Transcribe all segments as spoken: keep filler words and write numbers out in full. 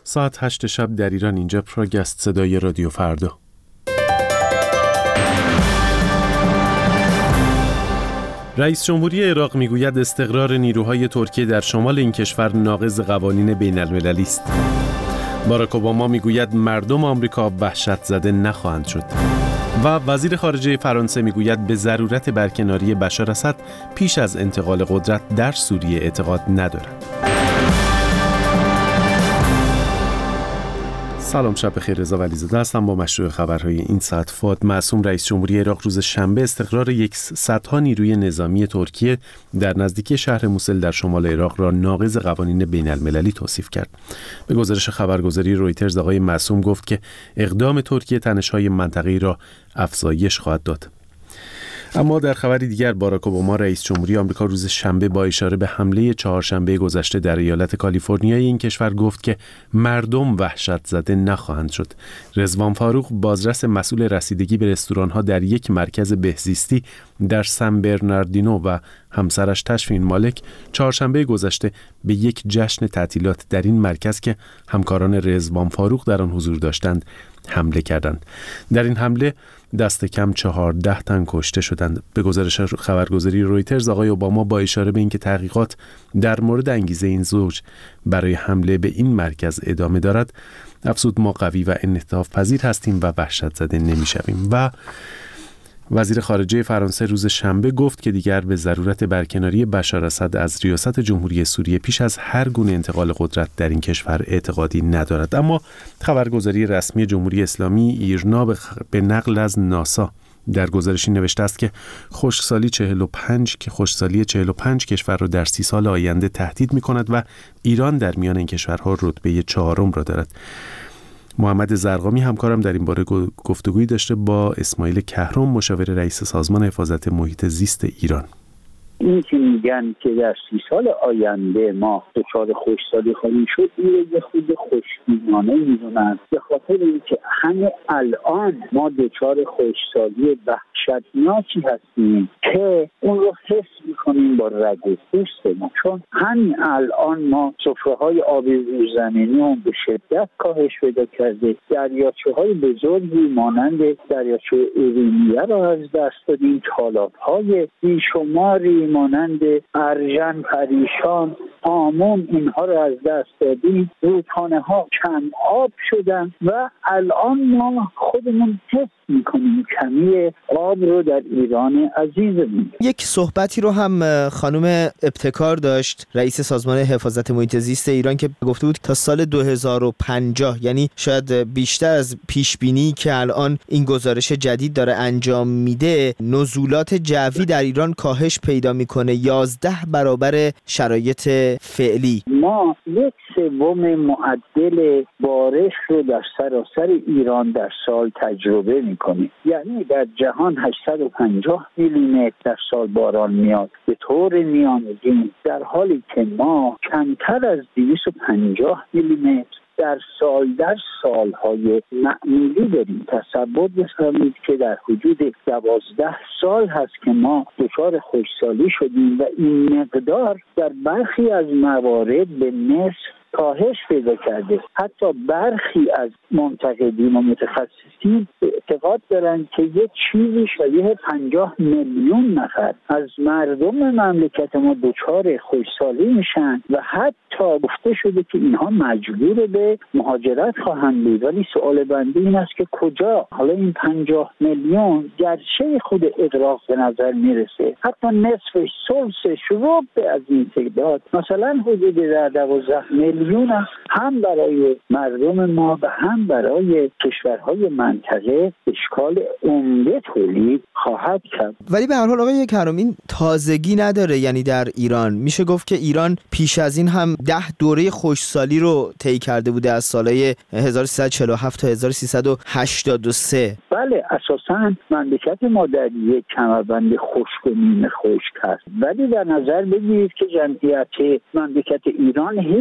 ساعت هشت شب در ایران. اینجا پراگست، صدای رادیو فردا. رئیس جمهوری عراق میگوید استقرار نیروهای ترکیه در شمال این کشور ناقض قوانین بین المللی است. باراک اوباما میگوید مردم آمریکا وحشت زده نخواهند شد. و وزیر خارجه فرانسه میگوید به ضرورت برکناری بشار اسد پیش از انتقال قدرت در سوریه اعتقاد ندارد. سلام، شب بخیر. رضا ولیزاده هستم با مشروع خبرهای این ساعت. فؤاد معصوم رئیس جمهوری عراق روز شنبه استقرار صدها نیروی نظامی ترکیه در نزدیکی شهر موسل در شمال عراق را ناقض قوانین بین المللی توصیف کرد. به گزارش خبرگزاری رویترز آقای معصوم گفت که اقدام ترکیه تنش‌های منطقه‌ای را افزایش خواهد داد. اما در خبری دیگر، باراک اوباما رئیس جمهوری آمریکا روز شنبه با اشاره به حمله چهارشنبه گذشته در ایالت کالیفرنیای این کشور گفت که مردم وحشت زده نخواهند شد. رضوان فاروق، بازرس مسئول رسیدگی به رستوران‌ها در یک مرکز بهزیستی در سن برناردینو و همسرش تشفین مالک چهارشنبه گذشته به یک جشن تعطیلات در این مرکز که همکاران رضوان فاروق در آن حضور داشتند حمله کردند. در این حمله دست کم چهارده تن کشته شدند. به گزارش خبرگزاری رویترز آقای اوباما با اشاره به اینکه تحقیقات در مورد انگیزه این زوج برای حمله به این مرکز ادامه دارد افزود ما قوی و انعطاف پذیر هستیم و وحشت زده نمی‌شویم. و وزیر خارجه فرانسه روز شنبه گفت که دیگر به ضرورت برکناری بشار اسد از ریاست جمهوری سوریه پیش از هر گونه انتقال قدرت در این کشور اعتقادی ندارد. اما خبرگزاری رسمی جمهوری اسلامی ایرنا به نقل از ناسا در گزارشی نوشته است که خشکسالی چهل و پنج که خشکسالی چهل و پنج کشور را در سی سال آینده تهدید می‌کند و ایران در میان این کشورها رتبه چهارم را دارد. محمد زرقامی همکارم در این باره گفتگویی داشته با اسماعیل کهرم، مشاور رئیس سازمان حفاظت محیط زیست ایران. این که میگن که در سی سال آینده ما دچار خشکسالی خواهیم شد، این یه خود خوشبینانه میدونن، به خاطر اینکه همه الان ما دچار خشکسالی وحشتناکی هستیم که اون رو حس میکنیم با رگ و پوست ما. چون همین الان ما سفره‌های آب زیرزمینی به شدت کاهش پیدا کرده، دریاچه‌های بزرگی مانند دریاچه ارومیه را از دست دادیم، تالاب‌های بیشماری مانند ارژن، پریشان، هامون، اینها رو از دست دادیم. رودخانه ها کم آب شدن و الان ما خودمون حس میکنیم کمی آب رو در ایران عزیزمون. یک صحبتی رو هم خانم ابتکار داشت، رئیس سازمان حفاظت محیط زیست ایران، که گفته بود تا سال دو هزار و پنجاه، یعنی شاید بیشتر از پیش بینی که الان این گزارش جدید داره انجام میده، نزولات جوی در ایران کاهش پیدا میکنه یازده برابر شرایط فعلی. ما یک سوم معدل بارش رو در سراسر ایران در سال تجربه میکنیم. یعنی در جهان هشتصد و پنجاه میلیمتر در سال باران میاد به طور میانگین، در حالی که ما کمتر از دویست و پنجاه میلیمتر در سال در سالهای معمولی داریم. تصور بفرمایید که در حدود دوازده سال هست که ما دچار خشکسالی شدیم و این مقدار در برخی از موارد به نصف کاهش پیدا کرده. حتی برخی از منتقدین و متخصصین اعتقاد دارند که یه چیزی شبیه پنجاه میلیون نفر از مردم مملکت ما دچار خشکسالی میشن و حتی گفته شده که اینها مجبور به مهاجرت خواهند بود. ولی سوال بنده این است که کجا؟ حالا این پنجاه میلیون گرچه خود اغراق به نظر میرسه، حتی نصفش، ثلثش، ربع از این تعداد، مثلا حدود در دوازده میلیون هم برای مردم ما و هم برای کشورهای منطقه اشکال عمده تولید خواهد کرد. ولی به هر حال آقای کهرم این تازگی نداره. یعنی در ایران میشه گفت که ایران پیش از این هم ده دوره خشکسالی رو طی کرده بوده، از سالهای هزار و سیصد و چهل و هفت تا هزار و سیصد و هشتاد و سه. بله، اساساً مملکت ما در یک کمربند خشک و نیمه خشک هست، ولی در نظر بگیرید که جمعیت مملکت ایران هیچگاه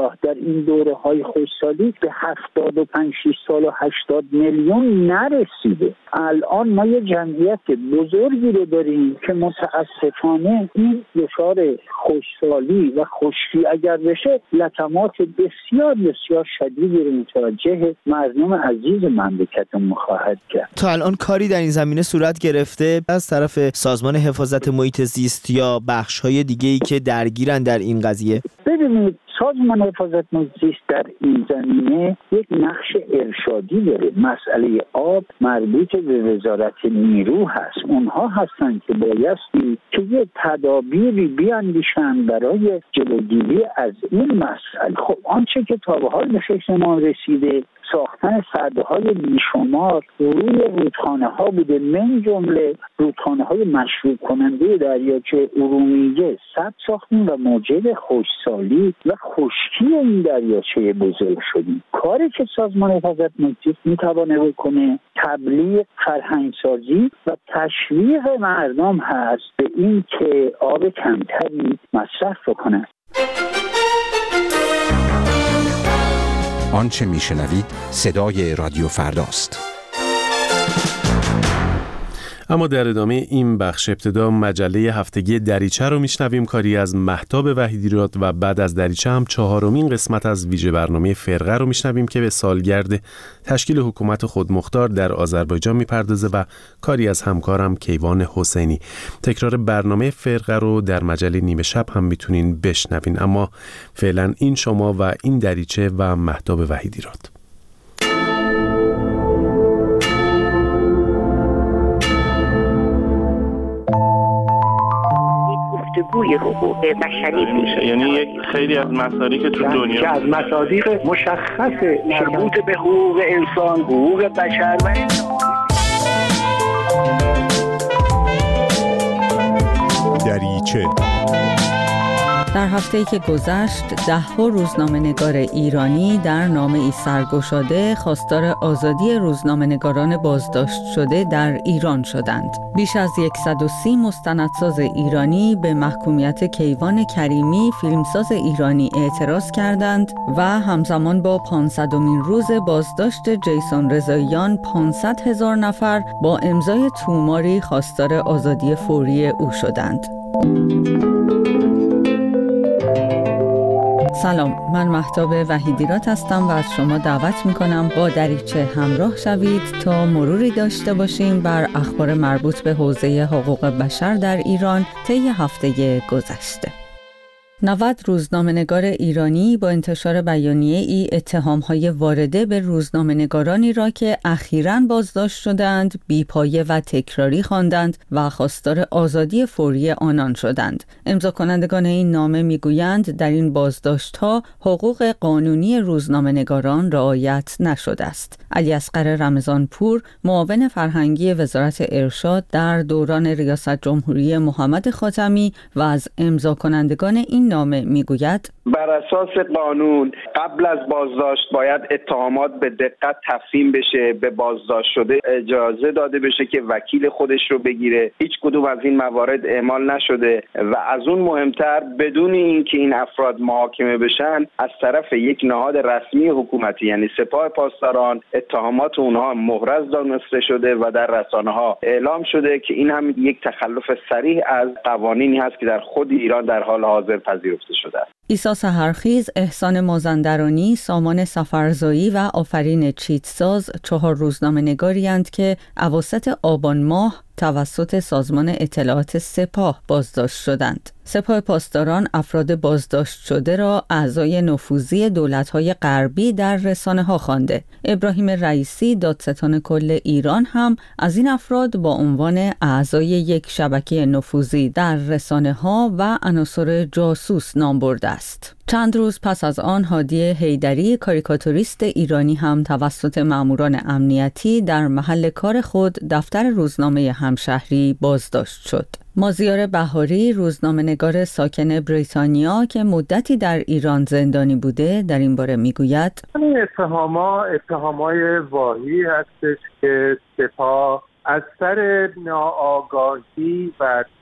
اصطلاح در این دوره های خوشسالی به هفتاد و پنج شش سال و هشتاد میلیون نرسیده. الان ما یه جمعیت بزرگی رو داریم که متاسفانه این دچار خوشسالی و خشکی اگر بشه لطمات بسیار بسیار شدیدی رو متوجه مردم عزیز مملکتمون خواهد کرد. تا الان کاری در این زمینه صورت گرفته از طرف سازمان حفاظت محیط زیست یا بخش‌های دیگه‌ای که درگیرن در این قضیه؟ ببینید، سازمان حفاظت محیط زیست در این زمینه یک نقش ارشادی داره. مسئله آب مربوط به وزارت نیرو هست. اونها هستن که بایستی که یه تدابیری بیاندیشن برای جلوگیری از این مسئله. خب آنچه که تا به حال به فکر ما رسیده ساختن سدهای بیشمار روی رودخانه ها بوده، من جمله رودخانه های مشروب کننده دریاچه ارومیه سد ساختیم و موجب خشکسالی و خشکی این دریاچه بزرگ شدیم. کاری که سازمان حفاظت محیط زیست میتوانه بکنه تبلیغ، فرهنگسازی و تشویق مردم هست به این که آب کمتری مصرف بکنن. آنچه میشنوید صدای رادیو فرداست. اما در ادامه این بخش ابتدا مجله هفتگی دریچه رو میشنویم، کاری از مهتاب وحیدیراد، و بعد از دریچه هم چهارمین قسمت از ویژه برنامه فرقه رو میشنویم که به سالگرد تشکیل حکومت خودمختار در آذربایجان میپردازه و کاری از همکارم کیوان حسینی. تکرار برنامه فرقه رو در مجله نیمه شب هم میتونین بشنوین. اما فعلا این شما و این دریچه و مهتاب وحیدیراد. گوی حقوق بشری میشه، یعنی یک خیلی از مصادیق که تو دنیا که از مصادیق مشخص مربوط به حقوق انسان، حقوق بشر و دریچه. در هفته‌ای که گذشت ده‌ها روزنامه‌نگار ایرانی در نامه‌ای سرگشاده خواستار آزادی روزنامه‌نگاران بازداشت شده در ایران شدند. بیش از صد و سی مستندساز ایرانی به محکومیت کیوان کریمی فیلمساز ایرانی اعتراض کردند و همزمان با پانصدمین روز بازداشت جیسون رضاییان پانصد هزار نفر با امضای توماری خواستار آزادی فوری او شدند. سلام، من مهتاب وحیدیراد هستم و از شما دعوت میکنم با دریچه همراه شوید تا مروری داشته باشیم بر اخبار مربوط به حوزه حقوق بشر در ایران طی هفته گذشته. نود روزنامه‌نگار ایرانی با انتشار بیانیه ای اتهام‌های وارده به روزنامه‌نگارانی را که اخیراً بازداشت شدند بی‌پایه و تکراری خواندند و خواستار آزادی فوری آنان شدند. امضا کنندگان این نامه میگویند در این بازداشت‌ها حقوق قانونی روزنامه‌نگاران رعایت نشده است. علی اصغر رمضانپور، معاون فرهنگی وزارت ارشاد در دوران ریاست جمهوری محمد خاتمی و از امضا کنندگان این نامه میگوید بر اساس قانون قبل از بازداشت باید اتهامات به دقت تفهیم بشه، به بازداشت شده اجازه داده بشه که وکیل خودش رو بگیره. هیچ کدوم از این موارد اعمال نشده و از اون مهمتر بدون اینکه این افراد محاکمه بشن از طرف یک نهاد رسمی حکومتی یعنی سپاه پاسداران اتهامات اونها محرز دانسته شده و در رسانه‌ها اعلام شده که این هم یک تخلف صریح از قوانینی هست که در خود ایران در حال حاضر پذیرفته شده است. عیسی سحرخیز، احسان مازندرانی، سامان سفرزایی و آفرین چیتساز چهار روزنامه‌نگاری‌اند که اواسط آبان ماه توسط سازمان اطلاعات سپاه بازداشت شدند. سپاه پاسداران افراد بازداشت شده را اعضای نفوذی دولت‌های غربی در رسانه‌ها خوانده. ابراهیم رئیسی، دادستان کل ایران هم از این افراد با عنوان اعضای یک شبکه نفوذی در رسانه‌ها و عناصر جاسوس نام برده است. چند روز پس از آن هادی حیدری، کاریکاتوریست ایرانی هم توسط ماموران امنیتی در محل کار خود دفتر روزنامه همشهری بازداشت شد. مازیار بهاری، روزنامه‌نگار ساکن بریتانیا که مدتی در ایران زندانی بوده، در این باره میگوید این اتهاما اتهامای واهی هستش که سپاه از سر ناآگاهی و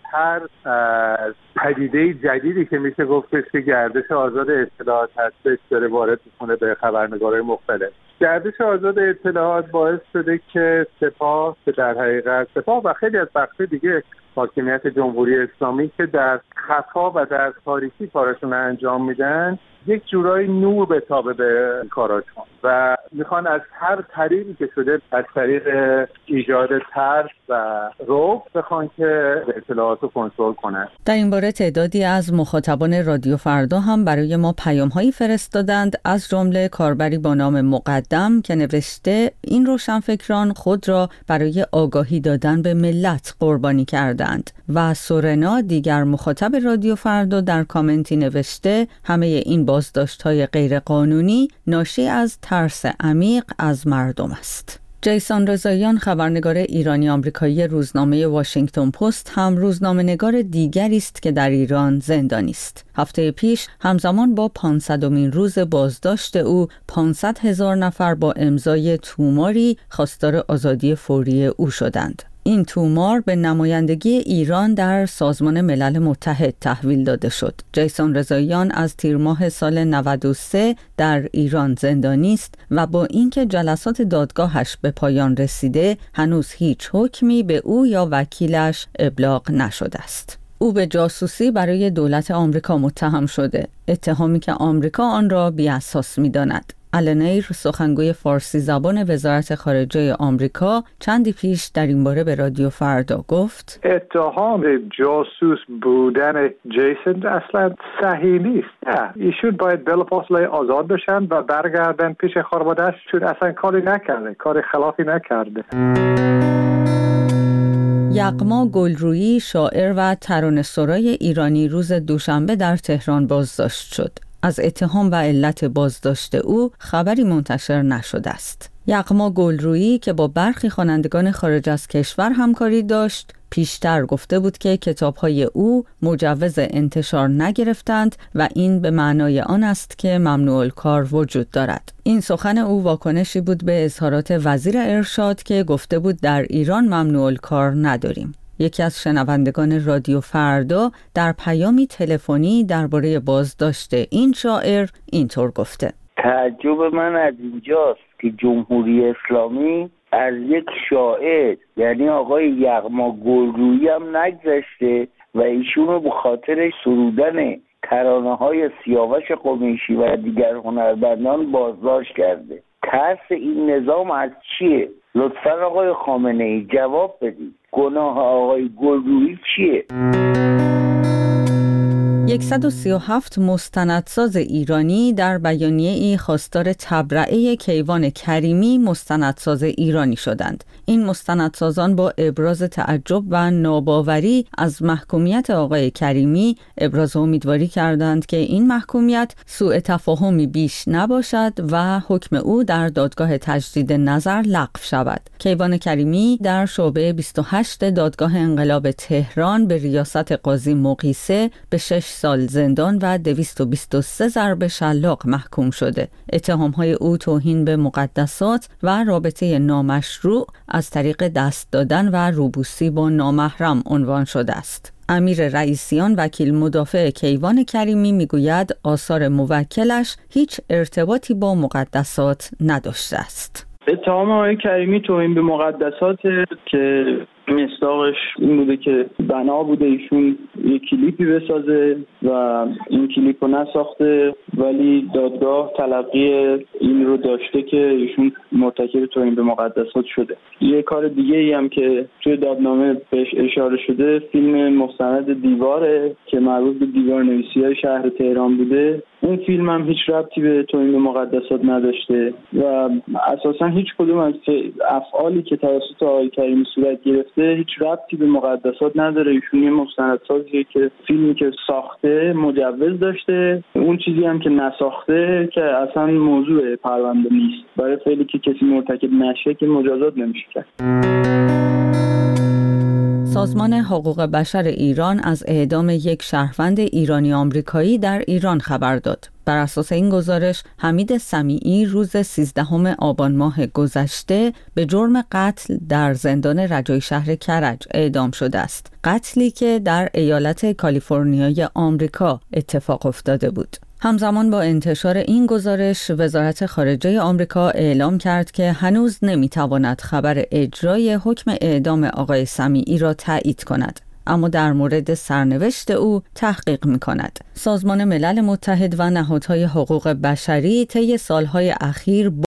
ترس از پدیده جدیدی که میشه گفتش که گردش آزاد اطلاعات هستش داره وارد میکنه به خبرنگارهای مختلف. گردش آزاد اطلاعات باعث شده که سپاه که در حقیقت سپاه و خیلی از بخش دیگه حاکمیت جمهوری اسلامی که در خفا و در تاریکی کارشون انجام میدن یک جورایی نور بتابه به کاراشون و میخوان از هر طریقی که شده از طریق ایجاد ترس و رعب بخوان که اطلاعات رو کنترل کنن. در این باره تعدادی از مخاطبان رادیو فردا هم برای ما پیام‌هایی فرستادند، از جمله کاربری با نام مقدم که نوشته این روشنفکران خود را برای آگاهی دادن به ملت قربانی کردند و سورنا دیگر مخاطب رادیو فردا در کامنتی نوشته همه این بازداشت‌های غیرقانونی ناشی از ترس عمیق از مردم است. جیسون رضاییان خبرنگار ایرانی آمریکایی روزنامه واشنگتن پست هم روزنامه‌نگار دیگری است که در ایران زندانی است. هفته پیش همزمان با پانصدمین روز بازداشت او پانصد هزار نفر با امضای توماری خواستار آزادی فوری او شدند. این تومار به نمایندگی ایران در سازمان ملل متحد تحویل داده شد. جیسون رضاییان از تیر ماه سال نود و سه در ایران زندانی است و با اینکه جلسات دادگاهش به پایان رسیده هنوز هیچ حکمی به او یا وکیلش ابلاغ نشده است. او به جاسوسی برای دولت آمریکا متهم شده، اتهامی که آمریکا آن را بی‌اساس می‌داند. آلن سخنگوی فارسی زبان وزارت خارجه آمریکا چندی پیش در این باره به رادیو فردا گفت اتهام جاسوس بودن جیسون اصلا صحیح نیست. نه، ایشون باید بلافاصله آزاد بشن و برگردن پیش خانواده‌اش، چون اصلا کاری نکرده، کار خلافی نکرده. یغما گلرویی شاعر و ترانه‌سرای ایرانی روز دوشنبه در تهران بازداشت شد. از اتهام و علت بازداشت او خبری منتشر نشده است. یغما گلرویی که با برخی خوانندگان خارج از کشور همکاری داشت، پیشتر گفته بود که کتاب‌های او مجوز انتشار نگرفتند و این به معنای آن است که ممنوع الکار وجود دارد. این سخن او واکنشی بود به اظهارات وزیر ارشاد که گفته بود در ایران ممنوع الکار نداریم. یکی از شنوندگان رادیو فردا در پیامی تلفنی درباره بازداشت این شاعر اینطور گفته: تعجب من از اینجاست که جمهوری اسلامی از یک شاعر یعنی آقای یغما گلرویی هم نگذشته و ایشون رو به خاطر سرودن ترانه‌های سیاوش قمیشی و دیگر هنرمندان بازداشت کرده. ترس این نظام از چیه؟ لطفاً آقای خامنه‌ای جواب بدید. گناه آقای گلرویی چیه؟ صد و سی و هفت مستندساز ایرانی در بیانیه‌ای خواستار تبرئه کیوان کریمی مستندساز ایرانی شدند. این مستندسازان با ابراز تعجب و ناباوری از محکومیت آقای کریمی ابراز امیدواری کردند که این محکومیت سوء تفاهمی بیش نباشد و حکم او در دادگاه تجدید نظر لغو شود. کیوان کریمی در شعبه بیست و هشت دادگاه انقلاب تهران به ریاست قاضی مقیسه به شش سال زندان و دویست و بیست و سه ضرب شلاق محکوم شده. اتهام‌های او توهین به مقدسات و رابطه نامشروع از طریق دست دادن و روبوسی با نامحرم عنوان شده است. امیر رئیسیان وکیل مدافع کیوان کریمی میگوید آثار موکلش هیچ ارتباطی با مقدسات نداشته است. اتهام آقای کریمی توهین به مقدسات که مصداقش این بوده که بنا بوده ایشون یک کلیپی بسازه و این کلیپ رو نساخته، ولی دادگاه تلقی این رو داشته که ایشون مرتکب توهین به مقدسات شده. یه کار دیگه ای هم که توی دادنامه بهش اشاره شده فیلم مستند دیواره که مربوط به دیوار نویسی‌های شهر تهران بوده. اون فیلم هم هیچ ربطی به توهین به مقدسات نداشته و اساساً هیچ کدوم از افعالی که توسط آقای کریمی صورت گرفته هیچ ربطی به مقدسات نداره. ایشون یه مستندسازیه که فیلمی که ساخته مجوز داشته، اون چیزی هم که نساخته که اصلا موضوع پرونده نیست. برای فعلی که کسی مرتکب نشه که مجازات نمیشه کرد. سازمان حقوق بشر ایران از اعدام یک شهروند ایرانی آمریکایی در ایران خبر داد. بر اساس این گزارش، حمید سمیعی روز سیزدهم آبان ماه گذشته به جرم قتل در زندان رجای شهر کرج اعدام شده است. قتلی که در ایالت کالیفرنیای آمریکا اتفاق افتاده بود. همزمان با انتشار این گزارش، وزارت خارجه آمریکا اعلام کرد که هنوز نمیتواند خبر اجرای حکم اعدام آقای سمیعی را تایید کند، اما در مورد سرنوشت او تحقیق می‌کند. سازمان ملل متحد و نهادهای حقوق بشری طی سالهای اخیر